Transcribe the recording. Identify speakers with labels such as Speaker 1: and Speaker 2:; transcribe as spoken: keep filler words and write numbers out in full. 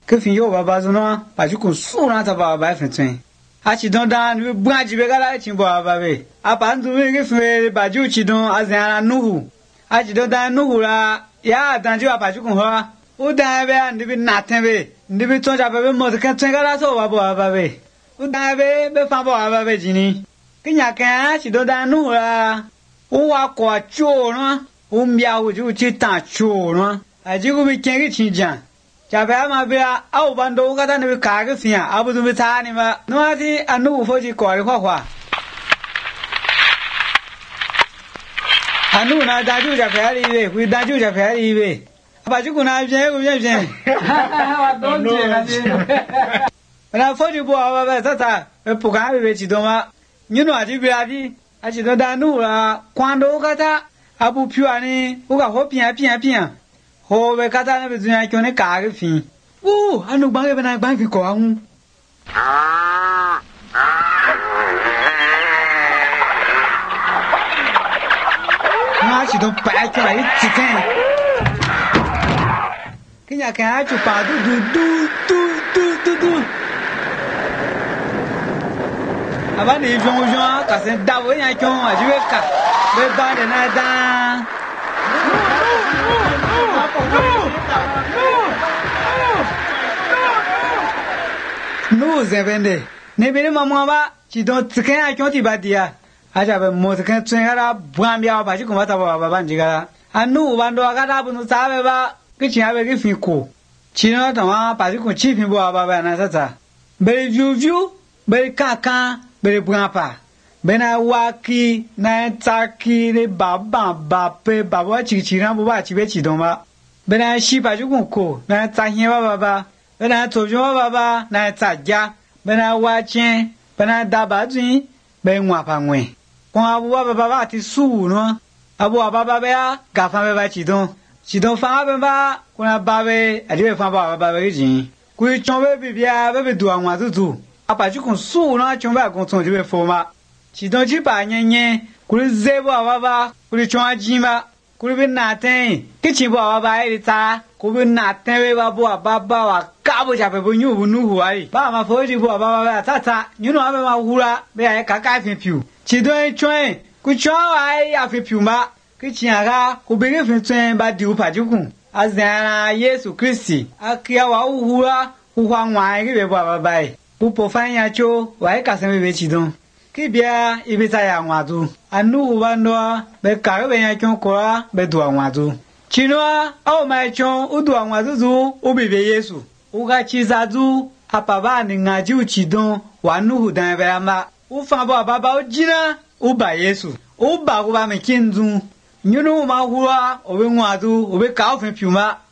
Speaker 1: ke fin yo baba zo no ba ju kun su na ta ba ba fin twen a chi don dan we bua ji be ga la chi bo baba be a pa ndu we ke fin ba ju chi don a zan nuhu a chi don dan nuhu la ya dan ju ba ju kun ho u dan be ndi bi na ten be ndi bi ton ja be mo ke twen ga la so ba bo baba be u dan be be fa bo baba be ji ni ke nya kan a chi don dan nuhu la u wa kwa chu no u mbia u ju chi ta chu no a ji ku bi ken ke chi jan ja ba ma be a au ban do ga da ne ka ke fin a bu du bi ta ni ma no a ti anu fo ji ko ri kwa kwa anu na da ju ja fa ri be ku da ju ja fa ri be ba ju ku na bien ku bien bien wa don je na ji na fo ji bo ba ba ta ta e pu ga be ji do ma nyu no a ji bi a ji a ji do da nu la kwan do ga ta a bu pyu ani u ga ho pian pian pian ho be ka ta ne be zunya kyo ne ka ke fin u anu ba ke be na ba fi ko hu na chi do pa ke la ti ken ke nya ka chu pa du du du du du du du aba ni fion fion ka se da wo nya kyo a ji be ka be ba de na da nous zevende ne bene maman ba chi don tken a kyo ti ba dia a ja be mo tken twen ara bwan bia ba chi ko ta ba ba ji ga anu ban do ga da bu nu sa be ba ke chi a be ke fi ko chi no ta ma ba chi ko chi fi bo ba ba na sa sa be view view be ka ka be bwan pa be na wa ki na ta ki ne ba ba ba pe ba wa chi chi ran bo ba chi be chi don ba be na shi ba chi ko ko na ta hin ba ba ba be na to jo ba ba na ta ja be na wa chen be na da ba zin be nwa pa nwen kon abu ba ba ba ti su no abu ba ba be a ga fa be ba chi don chi don fa be ba ko na ba be a di be fa ba ba be jin ku chon be bi bia be be du anwa tu tu a pa ju kun su no chon ba kon ton di be fo ma chi don ji ba yen yen ku ze bo ba ba ku chon a jin ba ku be na ten ki chi bo ba ba e ta ku be na ten be ba bo ba ba wa ka bo ja be bo nyu bu nu hu ai ba ma fo ji bo ba ba ba ta ta nyu no ba ma hu la be ai ka ka fin piu chi don chon ku chon ai a fin piu ma ki chi aga ku be ke fin twen ba di u pa ju kun azana Yesu Kristi akia wa hu hu la hu hwa nwa ki be bo ba ba ai pu po fan ya cho wa ai ka se be chi don ki bia i be ta ya nwa du anu wa no be ka be ya chon ko be du nwa du chi no o ma chon u du nwa du du u be be Yesu u ga chi za du apa ba ni nga ji u chi don wa nu hu dan be ma u fa bo ba ba u jina u ba Yesu u ba ku ba me kin du nyunu ma hu wa o be nwa du o be ka o fin piu ma